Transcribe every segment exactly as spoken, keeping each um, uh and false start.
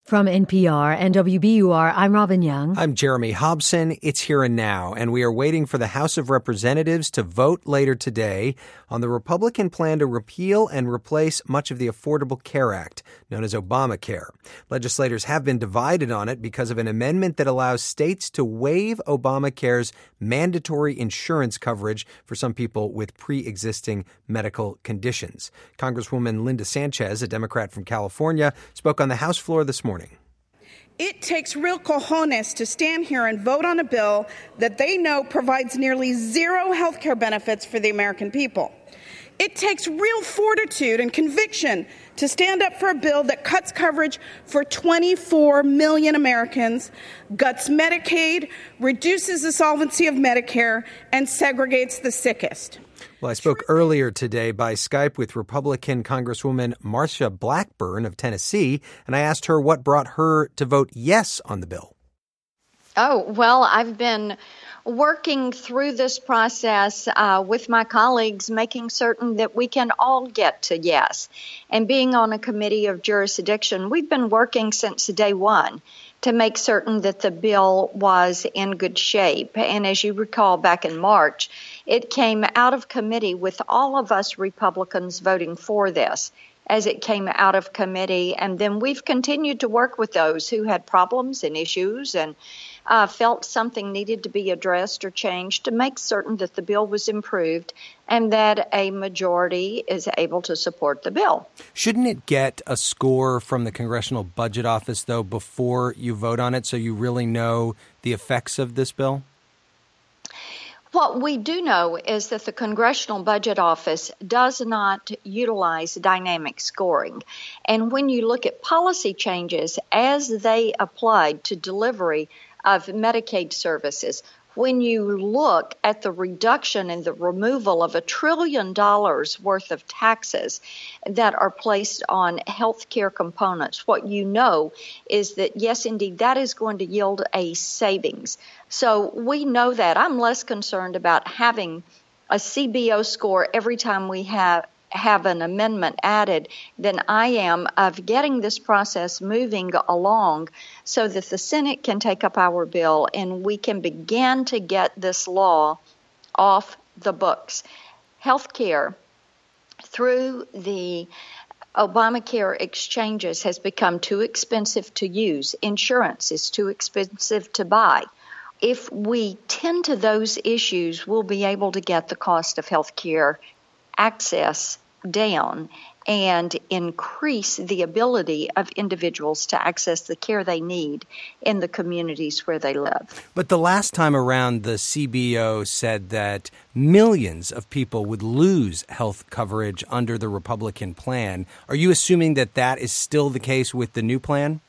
From N P R and W B U R, I'm Robin Young. I'm Jeremy Hobson. It's Here and Now, and we are waiting for the House of Representatives to vote later today on the Republican plan to repeal and replace much of the Affordable Care Act, known as Obamacare. Legislators have been divided on it because of an amendment that allows states to waive Obamacare's mandatory insurance coverage for some people with pre-existing medical conditions. Congresswoman Linda Sanchez, a Democrat from California, spoke on the House floor this morning. It takes real cojones to stand here and vote on a bill that they know provides nearly zero health care benefits for the American people. It takes real fortitude and conviction to stand up for a bill that cuts coverage for twenty-four million Americans, guts Medicaid, reduces the solvency of Medicare, and segregates the sickest. Well, I spoke earlier today by Skype with Republican Congresswoman Marsha Blackburn of Tennessee, and I asked her what brought her to vote yes on the bill. Oh, well, I've been working through this process uh, with my colleagues, making certain that we can all get to yes. And being on a committee of jurisdiction, we've been working since day one to make certain that the bill was in good shape. And as you recall, back in March, it came out of committee with all of us Republicans voting for this as it came out of committee. And then we've continued to work with those who had problems and issues and uh, felt something needed to be addressed or changed to make certain that the bill was improved and that a majority is able to support the bill. Shouldn't it get a score from the Congressional Budget Office, though, before you vote on it so you really know the effects of this bill? What we do know is that the Congressional Budget Office does not utilize dynamic scoring. And when you look at policy changes as they applied to delivery of Medicaid services, when you look at the reduction and the removal of a trillion dollars worth of taxes that are placed on health care components, what you know is that, yes, indeed, that is going to yield a savings. So we know that. I'm less concerned about having a C B O score every time we have have an amendment added than I am of getting this process moving along so that the Senate can take up our bill and we can begin to get this law off the books. Healthcare through the Obamacare exchanges has become too expensive to use. Insurance is too expensive to buy. If we tend to those issues, we'll be able to get the cost of healthcare access down and increase the ability of individuals to access the care they need in the communities where they live. But the last time around, the C B O said that millions of people would lose health coverage under the Republican plan. Are you assuming that that is still the case with the new plan?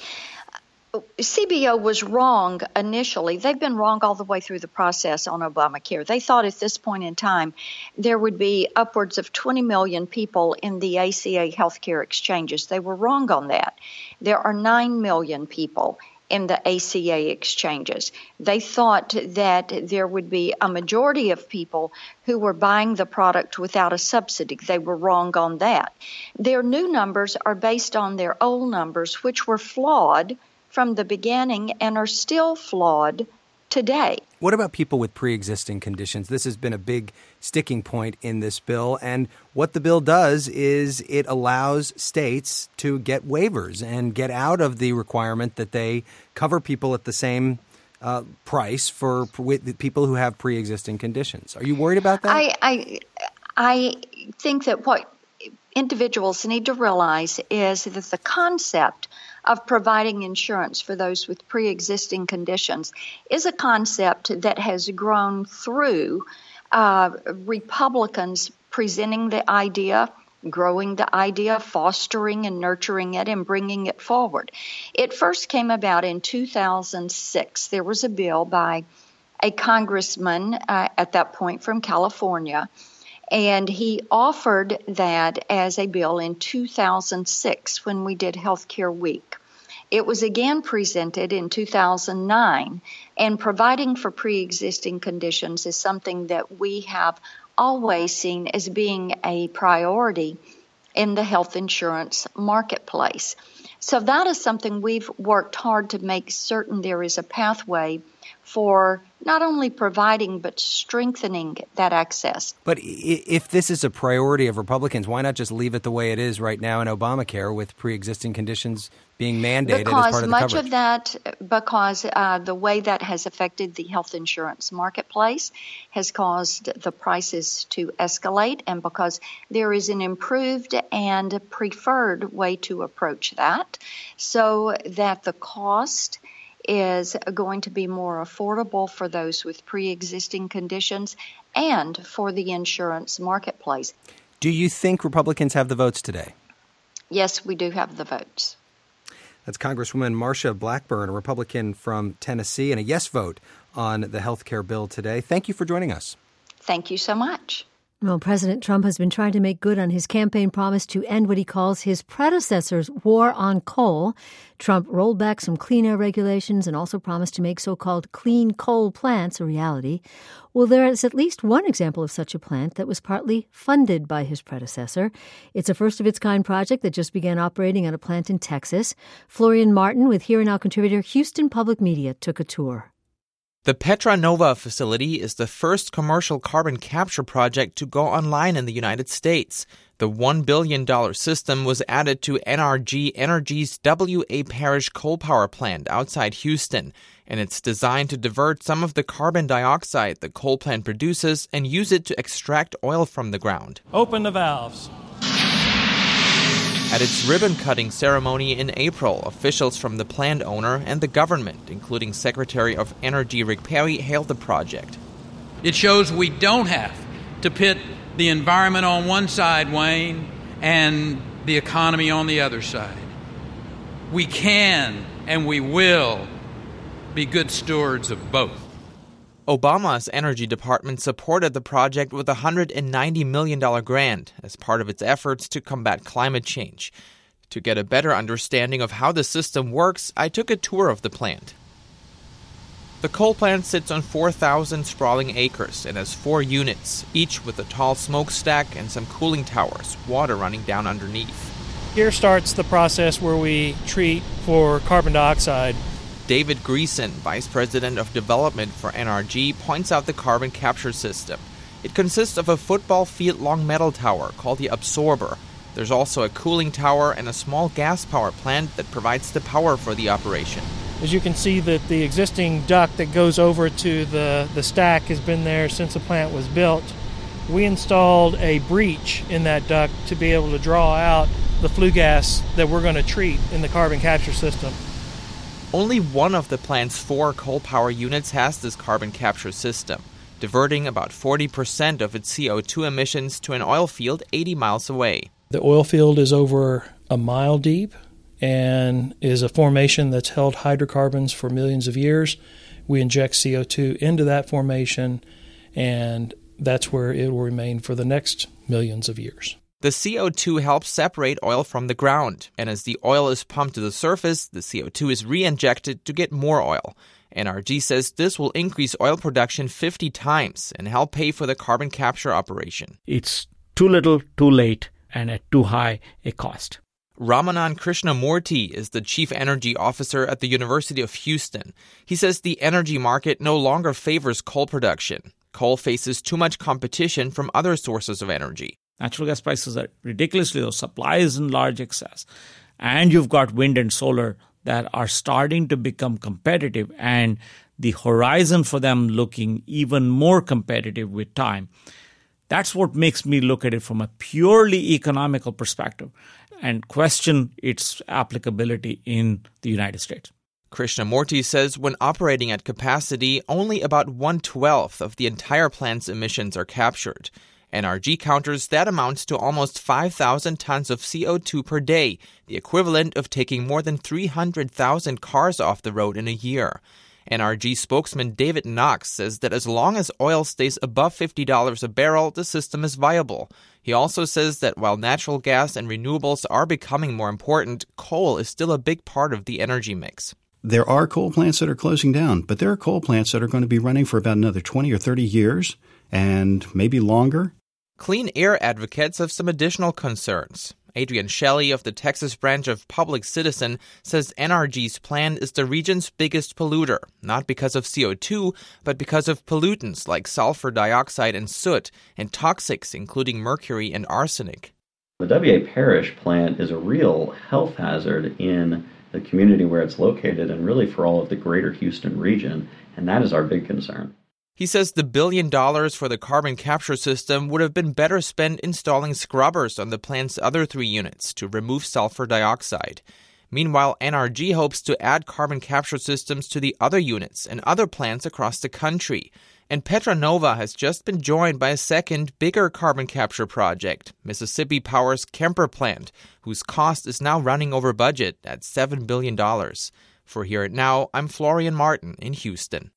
C B O was wrong initially. They've been wrong all the way through the process on Obamacare. They thought at this point in time there would be upwards of twenty million people in the A C A healthcare exchanges. They were wrong on that. There are nine million people in the A C A exchanges. They thought that there would be a majority of people who were buying the product without a subsidy. They were wrong on that. Their new numbers are based on their old numbers, which were flawed from the beginning and are still flawed today. What about people with pre-existing conditions? This has been a big sticking point in this bill. And what the bill does is it allows states to get waivers and get out of the requirement that they cover people at the same uh, price for with people who have pre-existing conditions. Are you worried about that? I, I, I think that what individuals need to realize is that the concept of providing insurance for those with pre-existing conditions is a concept that has grown through uh, Republicans presenting the idea, growing the idea, fostering and nurturing it, and bringing it forward. It first came about in two thousand six. There was a bill by a congressman uh, at that point from California, and he offered that as a bill in two thousand six when we did Healthcare Week. It was again presented in two thousand nine, and providing for pre-existing conditions is something that we have always seen as being a priority in the health insurance marketplace. So that is something we've worked hard to make certain there is a pathway for not only providing but strengthening that access. But if this is a priority of Republicans, why not just leave it the way it is right now in Obamacare with pre-existing conditions being mandated because as part of the much coverage? of that, because uh, the way that has affected the health insurance marketplace has caused the prices to escalate, and because there is an improved and preferred way to approach that, so that the cost is going to be more affordable for those with pre-existing conditions and for the insurance marketplace. Do you think Republicans have the votes today? Yes, we do have the votes. That's Congresswoman Marsha Blackburn, a Republican from Tennessee, and a yes vote on the health care bill today. Thank you for joining us. Thank you so much. Well, President Trump has been trying to make good on his campaign promise to end what he calls his predecessor's war on coal. Trump rolled back some clean air regulations and also promised to make so-called clean coal plants a reality. Well, there is at least one example of such a plant that was partly funded by his predecessor. It's a first-of-its-kind project that just began operating at a plant in Texas. Florian Martin, with Here and Now contributor Houston Public Media, took a tour. The Petra Nova facility is the first commercial carbon capture project to go online in the United States. The one billion dollars system was added to N R G Energy's W A Parish coal power plant outside Houston, and it's designed to divert some of the carbon dioxide the coal plant produces and use it to extract oil from the ground. Open the valves. At its ribbon-cutting ceremony in April, officials from the plant owner and the government, including Secretary of Energy Rick Perry, hailed the project. It shows we don't have to pit the environment on one side, Wayne, and the economy on the other side. We can and we will be good stewards of both. Obama's Energy Department supported the project with a one hundred ninety million dollars grant as part of its efforts to combat climate change. To get a better understanding of how the system works, I took a tour of the plant. The coal plant sits on four thousand sprawling acres and has four units, each with a tall smokestack and some cooling towers, water running down underneath. Here starts the process where we treat for carbon dioxide. David Greason, Vice President of Development for N R G, points out the carbon capture system. It consists of a football field-long metal tower called the absorber. There's also a cooling tower and a small gas power plant that provides the power for the operation. As you can see, that the existing duct that goes over to the, the stack has been there since the plant was built. We installed a breach in that duct to be able to draw out the flue gas that we're going to treat in the carbon capture system. Only one of the plant's four coal power units has this carbon capture system, diverting about forty percent of its C O two emissions to an oil field eighty miles away. The oil field is over a mile deep and is a formation that's held hydrocarbons for millions of years. We inject C O two into that formation, and that's where it will remain for the next millions of years. The C O two helps separate oil from the ground, and as the oil is pumped to the surface, the C O two is re-injected to get more oil. N R G says this will increase oil production fifty times and help pay for the carbon capture operation. It's too little, too late, and at too high a cost. Ramanan Krishnamurthy is the chief energy officer at the University of Houston. He says the energy market no longer favors coal production. Coal faces too much competition from other sources of energy. Natural gas prices are ridiculously low. Supply is in large excess. And you've got wind and solar that are starting to become competitive, and the horizon for them looking even more competitive with time. That's what makes me look at it from a purely economical perspective and question its applicability in the United States. Krishnamurthy says when operating at capacity, only about one-twelfth of the entire plant's emissions are captured. N R G counters that amounts to almost five thousand tons of C O two per day, the equivalent of taking more than three hundred thousand cars off the road in a year. N R G spokesman David Knox says that as long as oil stays above fifty dollars a barrel, the system is viable. He also says that while natural gas and renewables are becoming more important, coal is still a big part of the energy mix. There are coal plants that are closing down, but there are coal plants that are going to be running for about another twenty or thirty years, and maybe longer. Clean air advocates have some additional concerns. Adrian Shelley of the Texas branch of Public Citizen says N R G's plant is the region's biggest polluter, not because of C O two, but because of pollutants like sulfur dioxide and soot, and toxics including mercury and arsenic. The W A Parish plant is a real health hazard in the community where it's located and really for all of the greater Houston region, and that is our big concern. He says the billion dollars for the carbon capture system would have been better spent installing scrubbers on the plant's other three units to remove sulfur dioxide. Meanwhile, N R G hopes to add carbon capture systems to the other units and other plants across the country. And Petra Nova has just been joined by a second, bigger carbon capture project, Mississippi Power's Kemper plant, whose cost is now running over budget at seven billion dollars. For Hear It Now, I'm Florian Martin in Houston.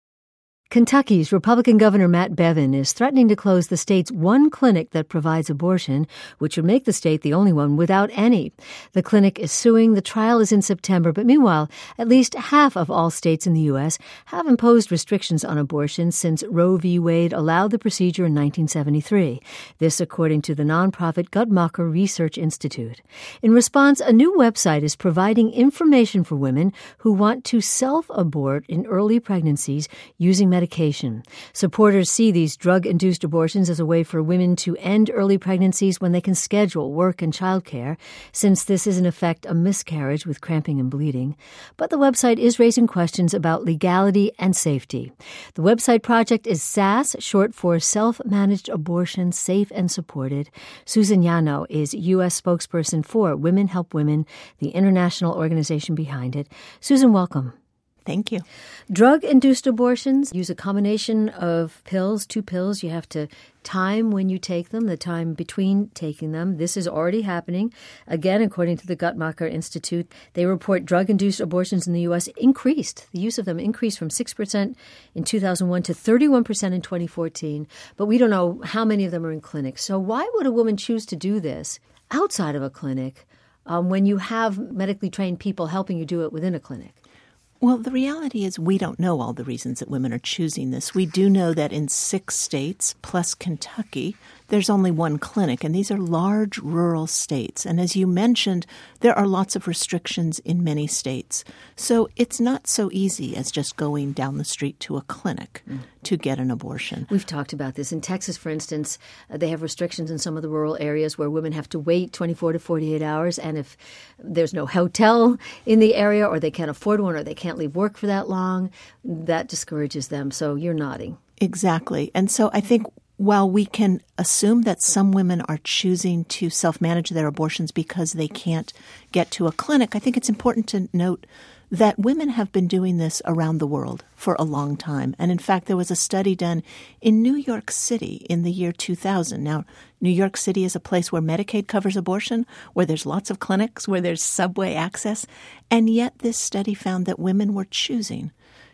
Kentucky's Republican Governor Matt Bevin is threatening to close the state's one clinic that provides abortion, which would make the state the only one without any. The clinic is suing. The trial is in September, but meanwhile, at least half of all states in the U S have imposed restrictions on abortion since Roe v. Wade allowed the procedure in nineteen seventy-three. This according to the nonprofit Guttmacher Research Institute. In response, a new website is providing information for women who want to self-abort in early pregnancies using medication. Supporters see these drug-induced abortions as a way for women to end early pregnancies when they can schedule work and childcare, since this is in effect a miscarriage with cramping and bleeding. But the website is raising questions about legality and safety. The website project is S A S, short for Self-Managed Abortion, Safe and Supported. Susan Yano is U S spokesperson for Women Help Women, the international organization behind it. Susan, welcome. Thank you. Drug-induced abortions use a combination of pills, two pills. You have to time when you take them, the time between taking them. This is already happening. Again, according to the Guttmacher Institute, they report drug-induced abortions in the U S increased. The use of them increased from six percent in two thousand one to thirty-one percent in twenty fourteen. But we don't know how many of them are in clinics. So why would a woman choose to do this outside of a clinic um, when you have medically trained people helping you do it within a clinic? Well, the reality is we don't know all the reasons that women are choosing this. We do know that in six states, plus Kentucky, there's only one clinic, and these are large rural states. And as you mentioned, there are lots of restrictions in many states. So it's not so easy as just going down the street to a clinic mm. to get an abortion. We've talked about this. In Texas, for instance, uh, they have restrictions in some of the rural areas where women have to wait twenty-four to forty-eight hours. And if there's no hotel in the area, or they can't afford one, or they can't leave work for that long, that discourages them. So you're nodding. Exactly. And so I think while we can assume that some women are choosing to self-manage their abortions because they can't get to a clinic, I think it's important to note that women have been doing this around the world for a long time. And in fact, there was a study done in New York City in the year two thousand. Now, New York City is a place where Medicaid covers abortion, where there's lots of clinics, where there's subway access. And yet this study found that women were choosing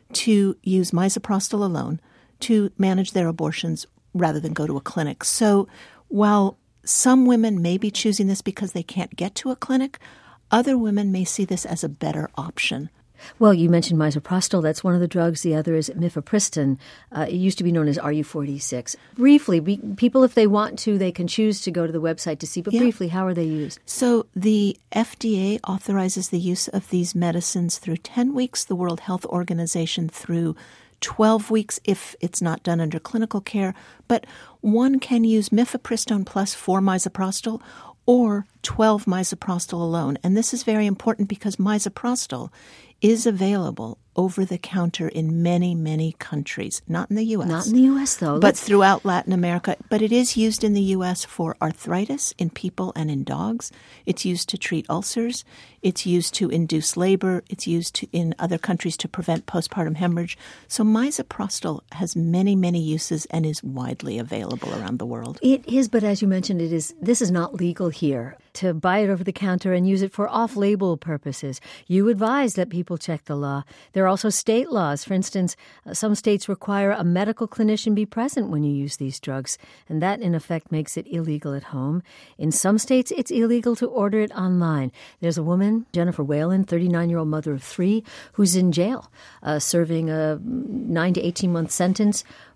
to use misoprostol alone to manage their abortions rather than go to a clinic. So while some women may be choosing this because they can't get to a clinic, other women may see this as a better option. Well, you mentioned misoprostol. That's one of the drugs. The other is mifepristone. Uh, it used to be known as R U forty-six. Briefly, we, people, if they want to, they can choose to go to the website to see. But yeah. briefly, how are they used? So the F D A authorizes the use of these medicines through ten weeks, the World Health Organization through twelve weeks if it's not done under clinical care. But one can use mifepristone plus four misoprostol or twelve misoprostol alone. And this is very important because misoprostol is available over the counter in many, many countries. Not in the U S. Not in the U S, though. But Let's... throughout Latin America. But it is used in the U S for arthritis in people and in dogs. It's used to treat ulcers. It's used to induce labor. It's used to, in other countries to prevent postpartum hemorrhage. So misoprostol has many, many uses and is widely available around the world. It is, but as you mentioned, it is. This is not legal here to buy it over the counter and use it for off-label purposes. You advise that people check the law. There are also state laws. For instance, uh, some states require a medical clinician be present when you use these drugs, and that, in effect, makes it illegal at home. In some states, it's illegal to order it online. There's a woman, Jennifer Whalen, thirty-nine-year-old mother of three, who's in jail, uh, serving a nine to eighteen-month sentence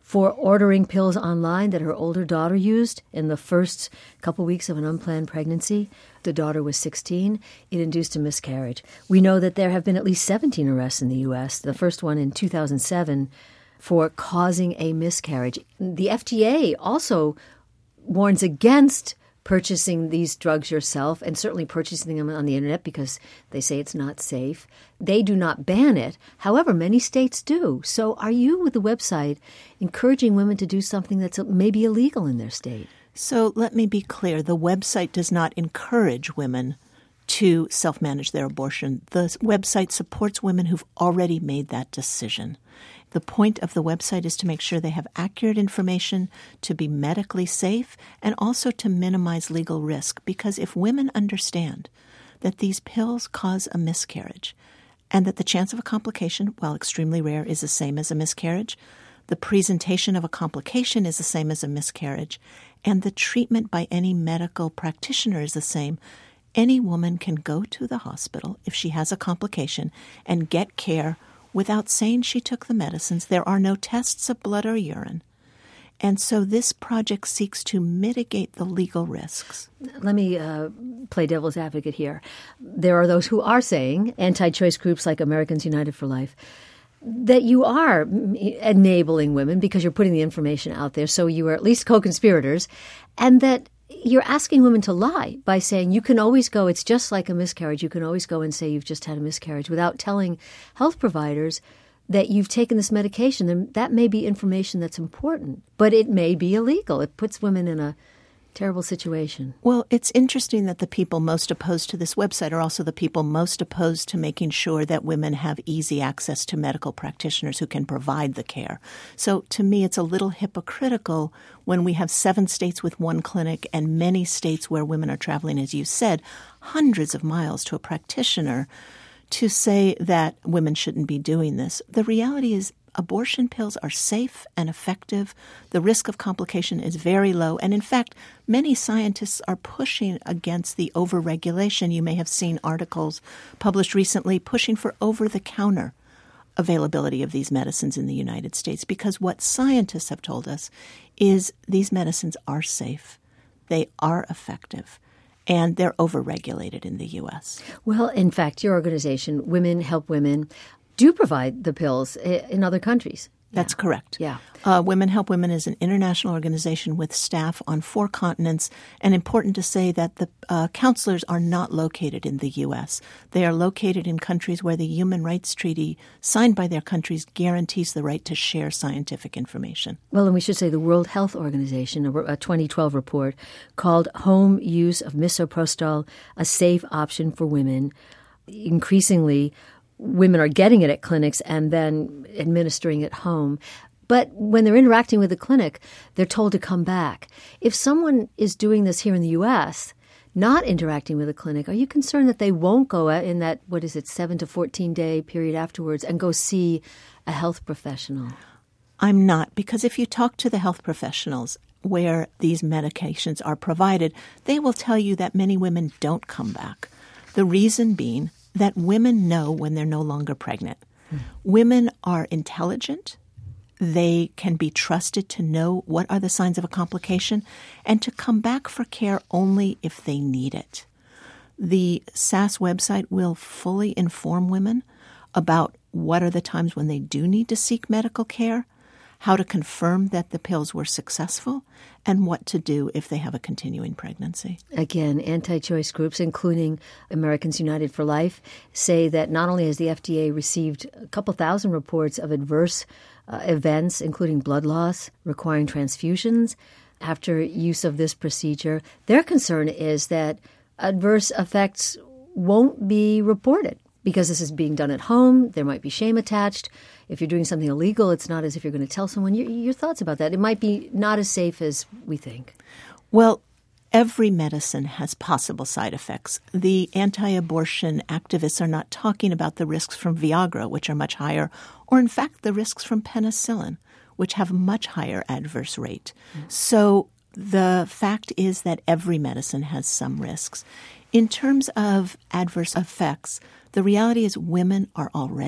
for ordering pills online that her older daughter used in the first couple weeks of an unplanned pregnancy. The daughter was sixteen. It induced a miscarriage. We know that there have been at least seventeen arrests in the U S, the first one in two thousand seven, for causing a miscarriage. The F D A also warns against purchasing these drugs yourself, and certainly purchasing them on the internet because they say it's not safe. They do not ban it. However, many states do. So are you, with the website, encouraging women to do something that's maybe illegal in their state? So let me be clear. The website does not encourage women to self-manage their abortion. The website supports women who've already made that decision. The point of the website is to make sure they have accurate information, to be medically safe, and also to minimize legal risk. Because if women understand that these pills cause a miscarriage and that the chance of a complication, while extremely rare, is the same as a miscarriage, the presentation of a complication is the same as a miscarriage, and the treatment by any medical practitioner is the same, any woman can go to the hospital if she has a complication and get care without saying she took the medicines. There are no tests of blood or urine. And so this project seeks to mitigate the legal risks. Let me uh, play devil's advocate here. There are those who are saying, anti-choice groups like Americans United for Life, that you are enabling women because you're putting the information out there, so you are at least co-conspirators, and that you're asking women to lie by saying you can always go, it's just like a miscarriage, you can always go and say you've just had a miscarriage without telling health providers that you've taken this medication. And that may be information that's important, but it may be illegal. It puts women in a terrible situation. Well, it's interesting that the people most opposed to this website are also the people most opposed to making sure that women have easy access to medical practitioners who can provide the care. So to me, it's a little hypocritical when we have seven states with one clinic and many states where women are traveling, as you said, hundreds of miles to a practitioner to say that women shouldn't be doing this. The reality is abortion pills are safe and effective. The risk of complication is very low. And in fact, many scientists are pushing against the overregulation. You may have seen articles published recently pushing for over-the-counter availability of these medicines in the United States, because what scientists have told us is these medicines are safe, they are effective, and they're overregulated in the U S. Well, in fact, your organization, Women Help Women, do provide the pills in other countries. That's yeah. correct. Yeah. Uh, Women Help Women is an international organization with staff on four continents. And important to say that the uh, counselors are not located in the U S. They are located in countries where the Human Rights Treaty signed by their countries guarantees the right to share scientific information. Well, and we should say the World Health Organization, a, a twenty twelve report called Home Use of Misoprostol, a Safe Option for Women. Increasingly, women are getting it at clinics and then administering it home. But when they're interacting with the clinic, they're told to come back. If someone is doing this here in the U S, not interacting with a clinic, are you concerned that they won't go out in that, what is it, seven to fourteen day period afterwards and go see a health professional? I'm not, because if you talk to the health professionals where these medications are provided, they will tell you that many women don't come back. The reason being that women know when they're no longer pregnant. Mm. Women are intelligent. They can be trusted to know what are the signs of a complication and to come back for care only if they need it. The S A S website will fully inform women about what are the times when they do need to seek medical care, how to confirm that the pills were successful, and what to do if they have a continuing pregnancy. Again, anti-choice groups, including Americans United for Life, say that not only has the F D A received a couple thousand reports of adverse uh, events, including blood loss, requiring transfusions after use of this procedure, their concern is that adverse effects won't be reported. Because this is being done at home, there might be shame attached. If you're doing something illegal, it's not as if you're going to tell someone. Your, your thoughts about that? It might be not as safe as we think. Well, every medicine has possible side effects. The anti-abortion activists are not talking about the risks from Viagra, which are much higher, or in fact the risks from penicillin, which have a much higher adverse rate. Mm. So the fact is that every medicine has some risks. In terms of adverse effects, the reality is women are already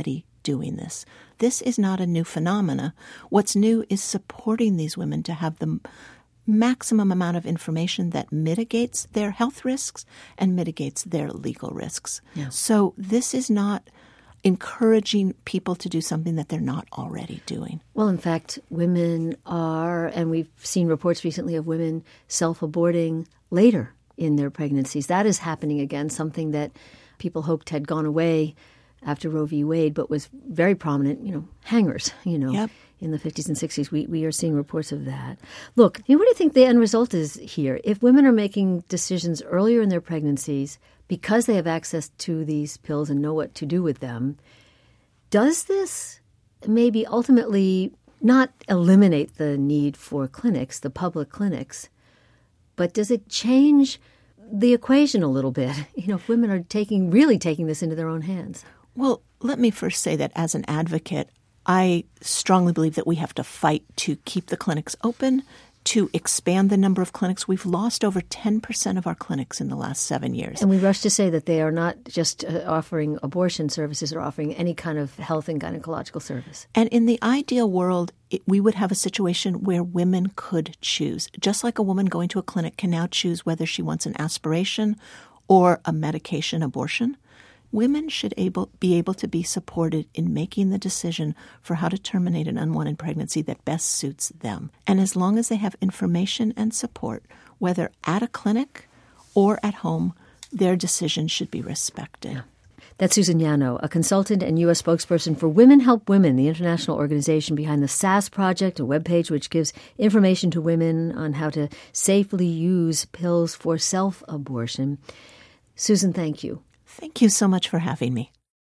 doing this. This is not a new phenomena. What's new is supporting these women to have the maximum amount of information that mitigates their health risks and mitigates their legal risks. Yeah. So this is not encouraging people to do something that they're not already doing. Well, in fact, women are, and we've seen reports recently of women self-aborting later in their pregnancies. That is happening again, something that people hoped had gone away after Roe v. Wade, but was very prominent, you know, hangers, you know, yep. in the fifties and sixties. We we are seeing reports of that. Look, you know, what do you think the end result is here? If women are making decisions earlier in their pregnancies because they have access to these pills and know what to do with them, does this maybe ultimately not eliminate the need for clinics, the public clinics, but does it change the equation a little bit? You know, if women are taking really taking this into their own hands. Well, let me first say that as an advocate, I strongly believe that we have to fight to keep the clinics open, to expand the number of clinics. We've lost over ten percent of our clinics in the last seven years. And we rush to say that they are not just uh, offering abortion services or offering any kind of health and gynecological service. And in the ideal world, it, we would have a situation where women could choose. Just like a woman going to a clinic can now choose whether she wants an aspiration or a medication abortion, women should able, be able to be supported in making the decision for how to terminate an unwanted pregnancy that best suits them. And as long as they have information and support, whether at a clinic or at home, their decision should be respected. Yeah. That's Susan Yanow, a consultant and U S spokesperson for Women Help Women, the international organization behind the S A S Project, a webpage which gives information to women on how to safely use pills for self-abortion. Susan, thank you. Thank you so much for having me.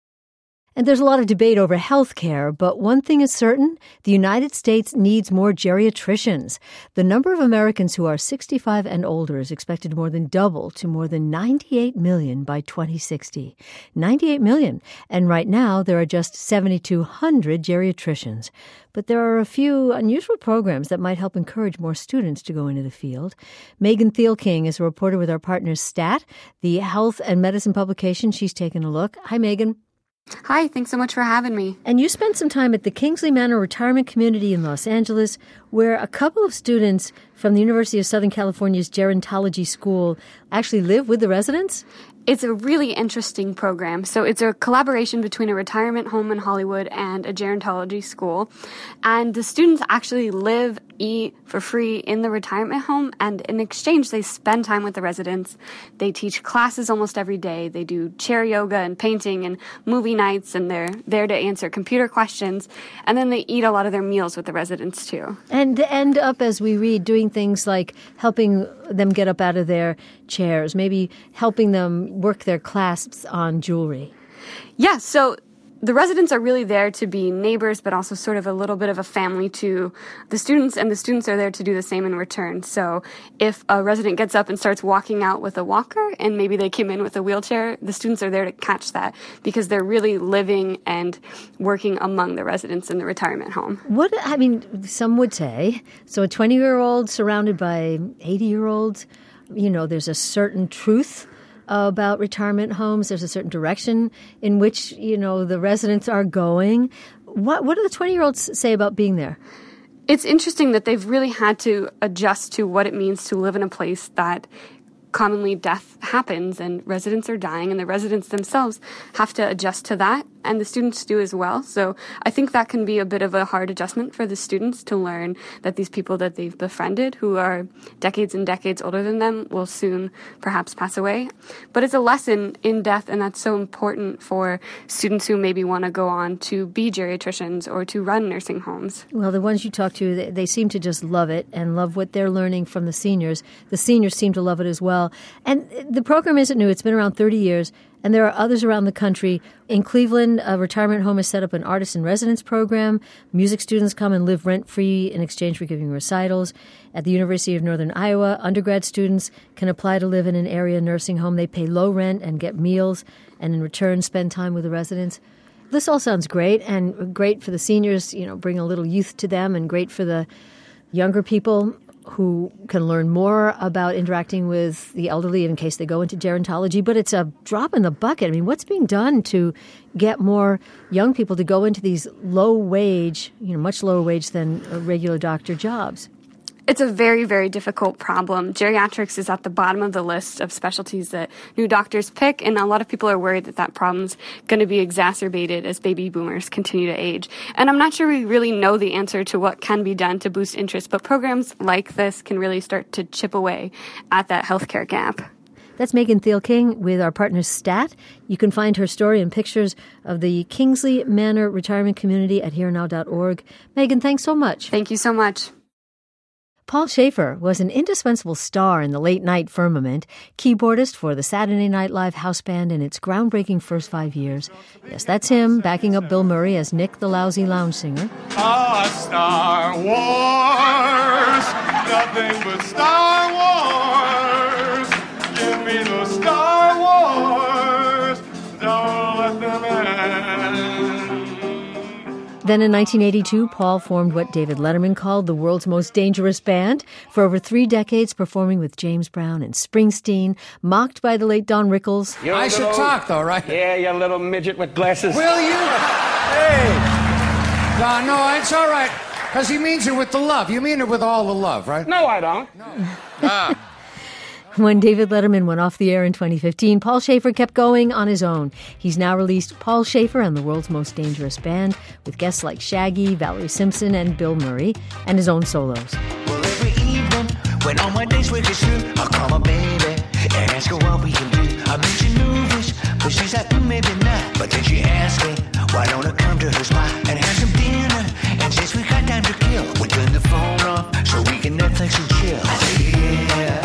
And there's a lot of debate over health care, but one thing is certain, the United States needs more geriatricians. The number of Americans who are sixty-five and older is expected to more than double to more than ninety-eight million by twenty sixty. ninety-eight million. And right now, there are just seventy-two hundred geriatricians. But there are a few unusual programs that might help encourage more students to go into the field. Megan Thiel-King is a reporter with our partner STAT, the health and medicine publication. She's taken a look. Hi, Megan. Hi, thanks so much for having me. And you spent some time at the Kingsley Manor Retirement Community in Los Angeles, where a couple of students from the University of Southern California's Gerontology School actually live with the residents? It's a really interesting program. So it's a collaboration between a retirement home in Hollywood and a gerontology school. And the students actually live, eat for free in the retirement home. And in exchange, they spend time with the residents. They teach classes almost every day. They do chair yoga and painting and movie nights. And they're there to answer computer questions. And then they eat a lot of their meals with the residents, too. And end up, as we read, doing things like helping them get up out of their chairs, maybe helping them work their clasps on jewelry. Yeah, so the residents are really there to be neighbors, but also sort of a little bit of a family to the students, and the students are there to do the same in return. So if a resident gets up and starts walking out with a walker, and maybe they came in with a wheelchair, the students are there to catch that because they're really living and working among the residents in the retirement home. What, I mean, some would say, so a twenty-year-old surrounded by eighty-year-olds, you know, there's a certain truth about retirement homes. There's a certain direction in which, you know, the residents are going. What what do the twenty-year-olds say about being there? It's interesting that they've really had to adjust to what it means to live in a place that commonly death happens and residents are dying, and the residents themselves have to adjust to that, and the students do as well. So I think that can be a bit of a hard adjustment for the students to learn that these people that they've befriended, who are decades and decades older than them, will soon perhaps pass away. But it's a lesson in death, and that's so important for students who maybe want to go on to be geriatricians or to run nursing homes. Well, the ones you talk to, they, they seem to just love it and love what they're learning from the seniors. The seniors seem to love it as well. And the program isn't new. It's been around thirty years. And there are others around the country. In Cleveland, a retirement home has set up an artist in residence program. Music students come and live rent-free in exchange for giving recitals. At the University of Northern Iowa, undergrad students can apply to live in an area nursing home. They pay low rent and get meals, and in return spend time with the residents. This all sounds great, and great for the seniors, you know, bring a little youth to them, and great for the younger people who can learn more about interacting with the elderly in case they go into gerontology, but it's a drop in the bucket. I mean, what's being done to get more young people to go into these low wage, you know, much lower wage than regular doctor jobs? It's a very, very difficult problem. Geriatrics is at the bottom of the list of specialties that new doctors pick, and a lot of people are worried that that problem's going to be exacerbated as baby boomers continue to age. And I'm not sure we really know the answer to what can be done to boost interest, but programs like this can really start to chip away at that healthcare gap. That's Megan Thiel-King with our partner STAT. You can find her story and pictures of the Kingsley Manor Retirement Community at here now dot org. Megan, thanks so much. Thank you so much. Paul Shaffer was an indispensable star in the late-night firmament, keyboardist for the Saturday Night Live house band in its groundbreaking first five years. Yes, that's him, backing up Bill Murray as Nick the Lousy Lounge Singer. Ah, Star Wars, nothing but Star Wars. Give me the Star Wars, don't let them end. Then in nineteen eighty-two, Paul formed what David Letterman called the world's most dangerous band. For over three decades, performing with James Brown and Springsteen, mocked by the late Don Rickles. You're I should talk, though, right? Yeah, you little midget with glasses. Will you? Hey! No, no, it's all right, because he means it with the love. You mean it with all the love, right? No, I don't. No. Ah. When David Letterman went off the air in twenty fifteen, Paul Shaffer kept going on his own. He's now released Paul Shaffer and the World's Most Dangerous Band, with guests like Shaggy, Valerie Simpson, and Bill Murray, and his own solos. Well, every evening, when all my days were through, I'll call my baby and ask her what we can do. I mentioned movies, but she's like, mm, maybe not. But then she asked me, why don't I come to her spot and have some dinner? And since we got time to kill, we turn the phone off so we can Netflix and chill. I say, yeah.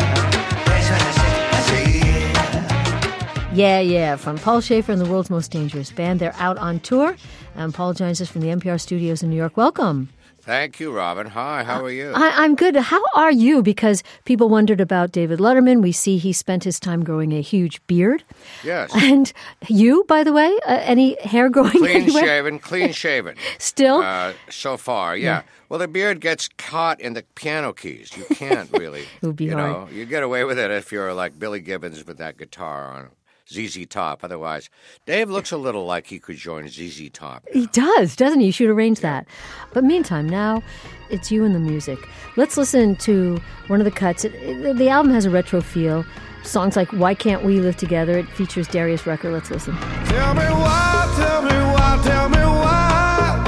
Yeah, yeah, from Paul Shaffer and the World's Most Dangerous Band. They're out on tour. And Paul joins us from the N P R studios in New York. Welcome. Thank you, Robin. Hi, how are you? I, I'm good. How are you? Because people wondered about David Letterman. We see he spent his time growing a huge beard. Yes. And you, by the way, uh, any hair growing Clean anywhere? shaven, clean shaven. Still? Uh, so far, yeah. yeah. Well, the beard gets caught in the piano keys. You can't really. It would be you hard. know, you get away with it if you're like Billy Gibbons with that guitar on Z Z Top. Otherwise, Dave looks a little like he could join Z Z Top. Now. He does, doesn't he? You should arrange yeah. that. But meantime, now it's you and the music. Let's listen to one of the cuts. It, it, the album has a retro feel. Songs like Why Can't We Live Together? It features Darius Rucker. Let's listen. Tell me why, tell me why, tell me why.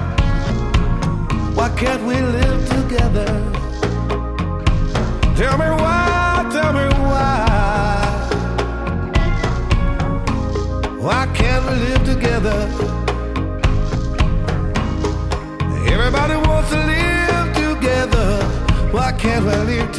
Why can't we live together? Tell me why, tell me why. Why can't we live together? Everybody wants to live together. Why can't we live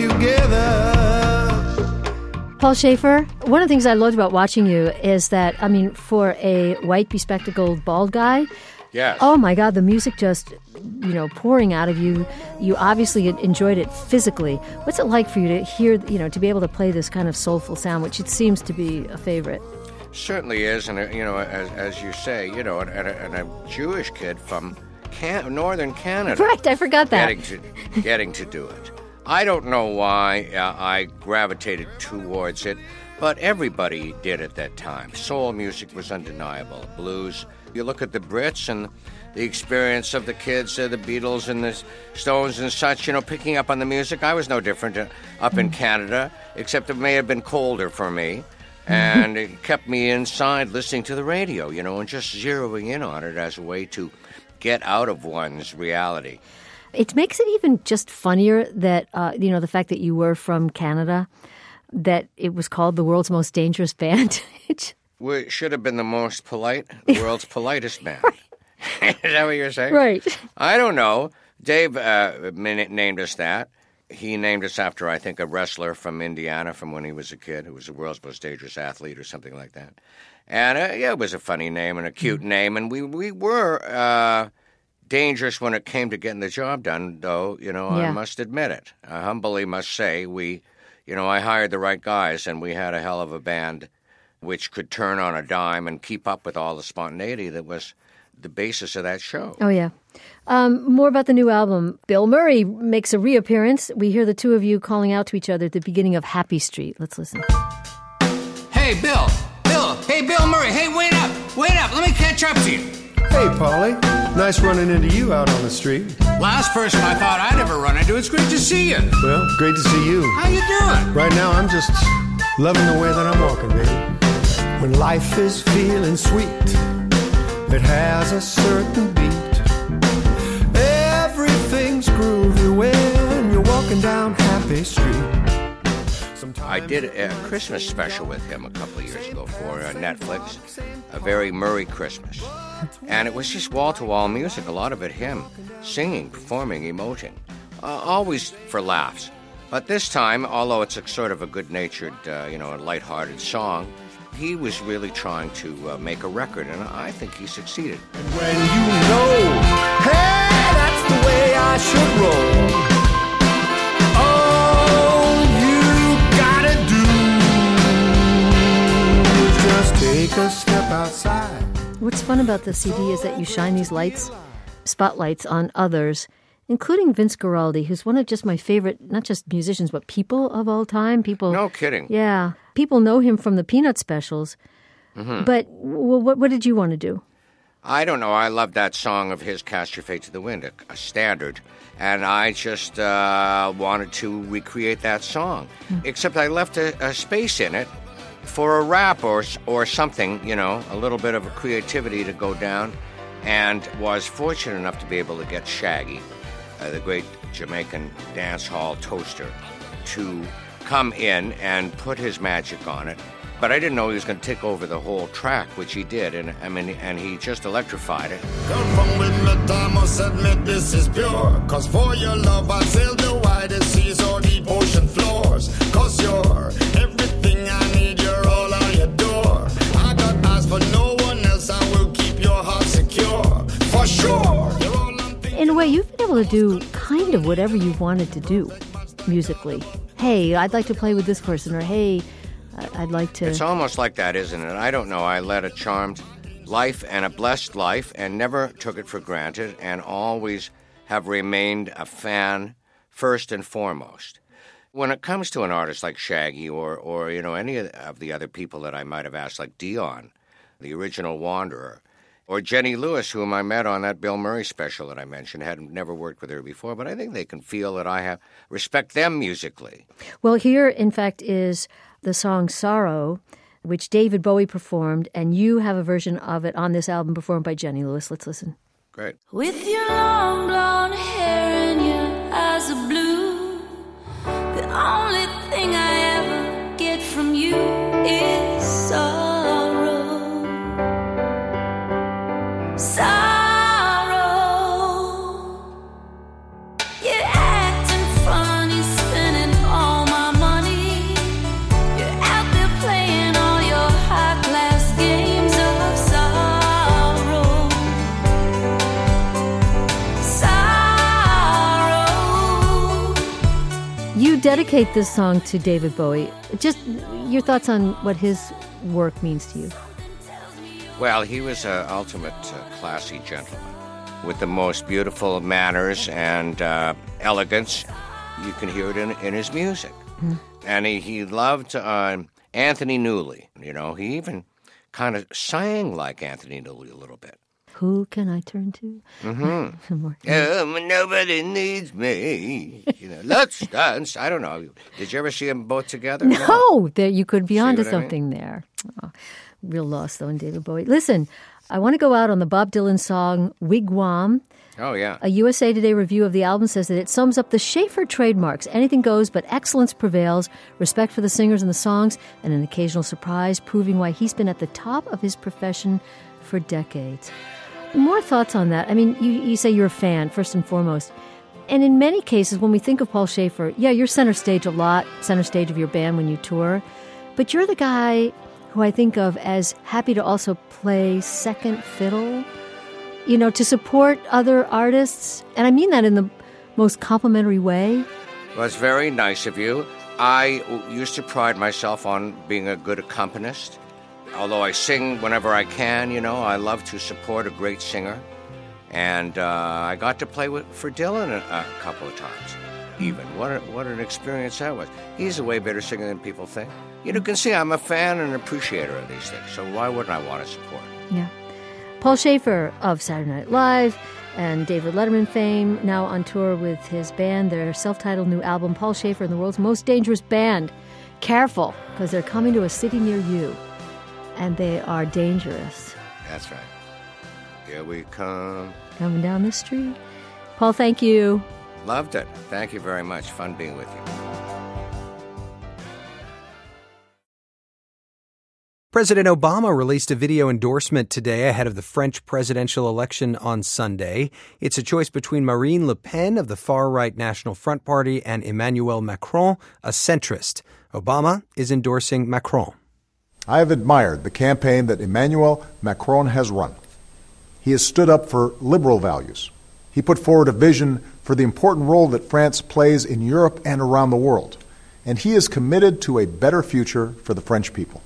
together? Paul Shaffer, one of the things I loved about watching you is that, I mean, for a white, bespectacled, bald guy, yes. Oh my God, the music just, you know, pouring out of you. You obviously enjoyed it physically. What's it like for you to hear, you know, to be able to play this kind of soulful sound, which it seems to be a favorite? Certainly is, and you know, as, as you say, you know, and, and, a, and a Jewish kid from Can- northern Canada, right? I forgot that. Getting to, getting to do it. I don't know why uh, I gravitated towards it, but everybody did at that time. Soul music was undeniable. Blues. You look at the Brits and the experience of the kids, uh, the Beatles and the Stones and such, you know, picking up on the music. I was no different uh, up in Canada, except it may have been colder for me. And it kept me inside listening to the radio, you know, and just zeroing in on it as a way to get out of one's reality. It makes it even just funnier that, uh, you know, the fact that you were from Canada, that it was called the world's most dangerous band. We should have been the most polite, the world's politest band. Right. Is that what you're saying? Right. I don't know. Dave uh, named us that. He named us after, I think, a wrestler from Indiana from when he was a kid who was the world's most dangerous athlete or something like that. And, uh, yeah, it was a funny name and a cute mm. name. And we, we were uh, dangerous when it came to getting the job done, though, you know, yeah. I must admit it. I humbly must say we, you know, I hired the right guys and we had a hell of a band which could turn on a dime and keep up with all the spontaneity that was the basis of that show. Oh, yeah. Um, more about the new album. Bill Murray makes a reappearance. We hear the two of you calling out to each other at the beginning of Happy Street. Let's listen. Hey, Bill. Bill. Hey, Bill Murray. Hey, wait up. Wait up. Let me catch up to you. Hey, Paulie. Nice running into you out on the street. Last person I thought I'd ever run into. It's great to see you. Well, great to see you. How you doing? Right now, I'm just loving the way that I'm walking, baby. When life is feeling sweet, it has a certain beat. Everything's groovy when you're walking down Happy Street. I did a Christmas special with him a couple of years ago for uh, Netflix, a very Murray Christmas. And it was just wall-to-wall music, a lot of it him, singing, performing, emoting, uh, always for laughs. But this time, although it's a sort of a good-natured, uh, you know, a lighthearted song, he was really trying to uh, make a record, and I think he succeeded. And when you know, hey, that's the way I should roll. Take a step outside. What's fun about the C D is that you shine these lights, spotlights on others, including Vince Guaraldi, who's one of just my favorite, not just musicians, but people of all time. People, no kidding. Yeah. People know him from the Peanut specials. Mm-hmm. But well, what, what did you want to do? I don't know. I love that song of his, Cast Your Fate to the Wind, a, a standard. And I just uh, wanted to recreate that song. Mm-hmm. Except I left a, a space in it for a rap or or something, you know, a little bit of a creativity to go down, and was fortunate enough to be able to get Shaggy, uh, the great Jamaican dance hall toaster, to come in and put his magic on it. But I didn't know he was going to take over the whole track, which he did, and I mean, and he just electrified it. Come with me, I must admit this is pure. Cause for your love I sail the widest seas or deep ocean floors. Cause you're everything I need, you're all I adore. I got eyes for no one else, I will keep your heart secure. For sure. In a way, you've been able to do kind of whatever you wanted to do musically. Hey, I'd like to play with this person, or hey, I'd like to... It's almost like that, isn't it? I don't know. I led a charmed life and a blessed life and never took it for granted, and always have remained a fan first and foremost. When it comes to an artist like Shaggy or, or you know, any of the other people that I might have asked, like Dion, the original Wanderer, or Jenny Lewis, whom I met on that Bill Murray special that I mentioned, had never worked with her before, but I think they can feel that I have respect them musically. Well, here, in fact, is the song Sorrow, which David Bowie performed, and you have a version of it on this album performed by Jenny Lewis. Let's listen. Great. With your long blonde hair and your eyes of blue, the only thing I ever get from you is sorrow. Sorrow. You're acting funny, spending all my money. You're out there playing all your high-class games of sorrow. Sorrow. You dedicate this song to David Bowie. Just your thoughts on what his work means to you. Well, he was an ultimate uh, classy gentleman with the most beautiful manners and uh, elegance. You can hear it in, in his music. Mm. And he, he loved uh, Anthony Newley. You know, he even kind of sang like Anthony Newley a little bit. Who can I turn to? Mm-hmm. Some more. Um, nobody needs me. You know, let's dance. I don't know. Did you ever see them both together? No, no. There you could be See onto what I something mean? there. Oh, real lost, though, in David Bowie. Listen, I want to go out on the Bob Dylan song Wigwam. Oh, yeah. A U S A Today review of the album says that it sums up the Schaefer trademarks. Anything goes, but excellence prevails, respect for the singers and the songs, and an occasional surprise, proving why he's been at the top of his profession for decades. More thoughts on that? I mean, you, you say you're a fan, first and foremost. And in many cases, when we think of Paul Schaefer, yeah, you're center stage a lot, center stage of your band when you tour. But you're the guy who I think of as happy to also play second fiddle, you know, to support other artists. And I mean that in the most complimentary way. Well, it's very nice of you. I used to pride myself on being a good accompanist, although I sing whenever I can, you know, I love to support a great singer. And uh, I got to play with for Dylan a, a couple of times, even. What a, what an experience that was. He's a way better singer than people think. You know, you can see I'm a fan and appreciator of these things, so why wouldn't I want to support? Yeah. Paul Shaffer of Saturday Night Live and David Letterman fame, now on tour with his band, their self-titled new album, Paul Shaffer and the World's Most Dangerous Band. Careful, because they're coming to a city near you, and they are dangerous. That's right. Here we come. Coming down the street. Paul, thank you. Loved it. Thank you very much. Fun being with you. President Obama released a video endorsement today ahead of the French presidential election on Sunday. It's a choice between Marine Le Pen of the far-right National Front Party and Emmanuel Macron, a centrist. Obama is endorsing Macron. I have admired the campaign that Emmanuel Macron has run. He has stood up for liberal values. He put forward a vision for the important role that France plays in Europe and around the world. And he is committed to a better future for the French people.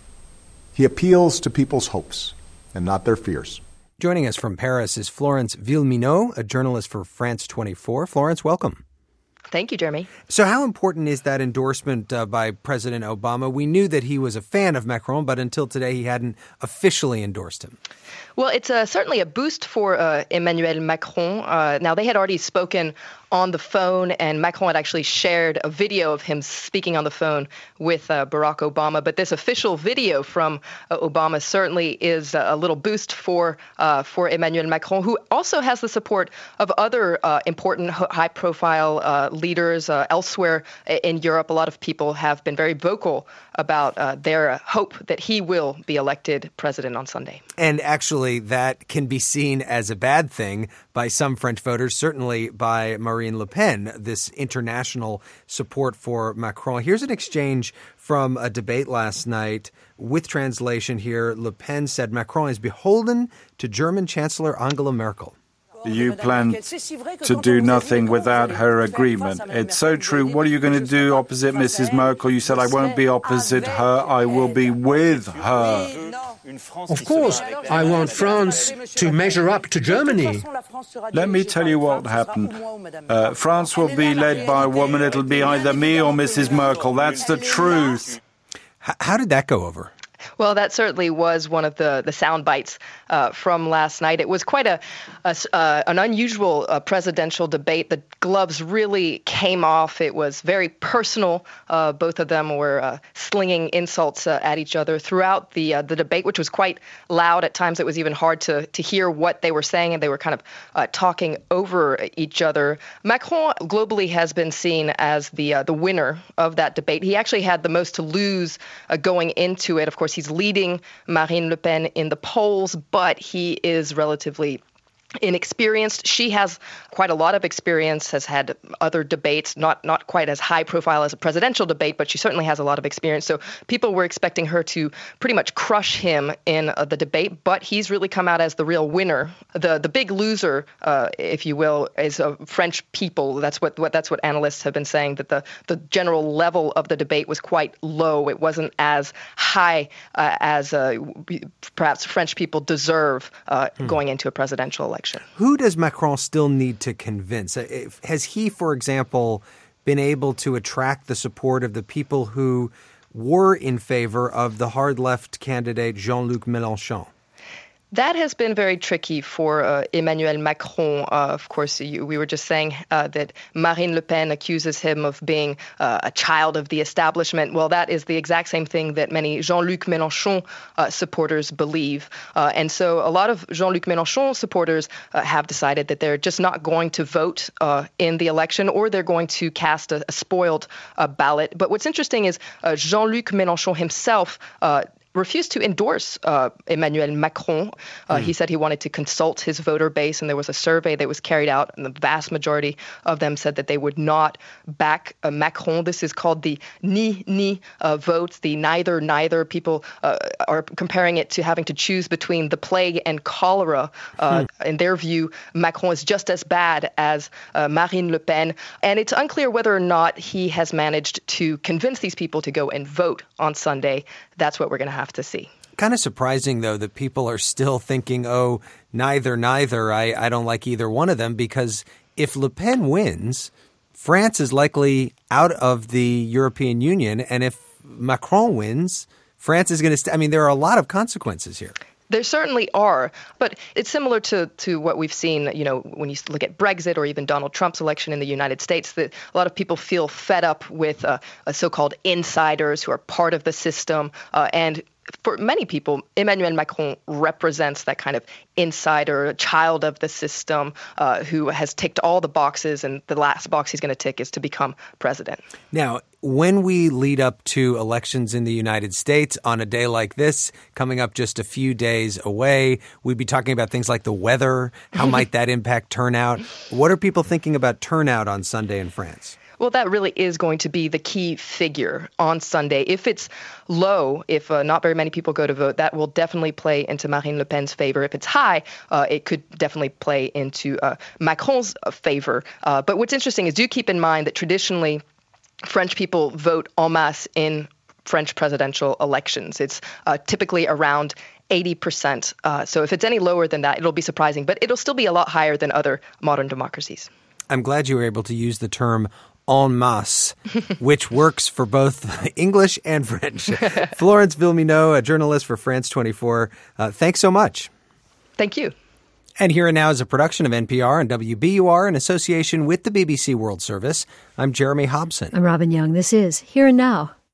He appeals to people's hopes and not their fears. Joining us from Paris is Florence Villeminot, a journalist for France twenty-four. Florence, welcome. Thank you, Jeremy. So how important is that endorsement uh, by President Obama? We knew that he was a fan of Macron, but until today he hadn't officially endorsed him. Well, it's uh, certainly a boost for uh, Emmanuel Macron. Uh, now, they had already spoken on the phone, and Macron had actually shared a video of him speaking on the phone with uh, Barack Obama. But this official video from uh, Obama certainly is a little boost for uh, for Emmanuel Macron, who also has the support of other uh, important high-profile uh, leaders uh, elsewhere in Europe. A lot of people have been very vocal about uh, their hope that he will be elected president on Sunday. And actually, that can be seen as a bad thing by some French voters, certainly by Marine Le Pen, this international support for Macron. Here's an exchange from a debate last night with translation here. Le Pen said Macron is beholden to German Chancellor Angela Merkel. You plan to do nothing without her agreement. It's so true. What are you going to do opposite Missus Merkel? You said, I won't be opposite her, I will be with her. Of course, I want France to measure up to Germany. Let me tell you what happened. Uh, France will be led by a woman. It'll be either me or Missus Merkel. That's the truth. H- how did that go over? Well, that certainly was one of the, the sound bites uh, from last night. It was quite a, a uh, an unusual uh, presidential debate. The gloves really came off. It was very personal. Uh, both of them were uh, slinging insults uh, at each other throughout the uh, the debate, which was quite loud. At times, it was even hard to, to hear what they were saying, and they were kind of uh, talking over each other. Macron globally has been seen as the uh, the winner of that debate. He actually had the most to lose uh, going into it. Of course, he's leading Marine Le Pen in the polls, but he is relatively inexperienced. She has quite a lot of experience, has had other debates, not not quite as high profile as a presidential debate, but she certainly has a lot of experience. So people were expecting her to pretty much crush him in uh, the debate, but he's really come out as the real winner. The the big loser, uh, if you will, is uh, French people. That's what, what that's what analysts have been saying, that the, the general level of the debate was quite low. It wasn't as high uh, as uh, perhaps French people deserve uh, hmm. going into a presidential election. Who does Macron still need to convince? Has he, for example, been able to attract the support of the people who were in favor of the hard-left candidate Jean-Luc Mélenchon? That has been very tricky for uh, Emmanuel Macron. Uh, of course, you, we were just saying uh, that Marine Le Pen accuses him of being uh, a child of the establishment. Well, that is the exact same thing that many Jean-Luc Mélenchon uh, supporters believe. Uh, and so a lot of Jean-Luc Mélenchon supporters uh, have decided that they're just not going to vote uh, in the election, or they're going to cast a, a spoiled uh, ballot. But what's interesting is uh, Jean-Luc Mélenchon himself uh, refused to endorse uh, Emmanuel Macron. Uh, mm. He said he wanted to consult his voter base, and there was a survey that was carried out, and the vast majority of them said that they would not back uh, Macron. This is called the ni-ni uh, vote, the neither-neither. People uh, are comparing it to having to choose between the plague and cholera. Uh, mm. In their view, Macron is just as bad as uh, Marine Le Pen, and it's unclear whether or not he has managed to convince these people to go and vote on Sunday. That's what we're going to have to see. kind of surprising, though, that people are still thinking, oh, neither, neither. I, I don't like either one of them, because if Le Pen wins, France is likely out of the European Union. And if Macron wins, France is going to st- I mean, there are a lot of consequences here. There certainly are, but it's similar to, to what we've seen, you know, when you look at Brexit or even Donald Trump's election in the United States, that a lot of people feel fed up with uh, so-called insiders who are part of the system. Uh, and for many people, Emmanuel Macron represents that kind of insider, child of the system, uh, who has ticked all the boxes, and the last box he's going to tick is to become president. Now, when we lead up to elections in the United States on a day like this, coming up just a few days away, we'd be talking about things like the weather. How might that impact turnout? What are people thinking about turnout on Sunday in France? Well, that really is going to be the key figure on Sunday. If it's low, if uh, not very many people go to vote, that will definitely play into Marine Le Pen's favor. If it's high, uh, it could definitely play into uh, Macron's favor. Uh, but what's interesting is do keep in mind that traditionally French people vote en masse in French presidential elections. It's uh, typically around eighty percent. Uh, so if it's any lower than that, it'll be surprising. But it'll still be a lot higher than other modern democracies. I'm glad you were able to use the term en masse, which works for both English and French. Florence Villeminot, a journalist for France twenty-four. Uh, thanks so much. Thank you. And Here and Now is a production of N P R and W B U R in association with the B B C World Service. I'm Jeremy Hobson. I'm Robin Young. This is Here and Now.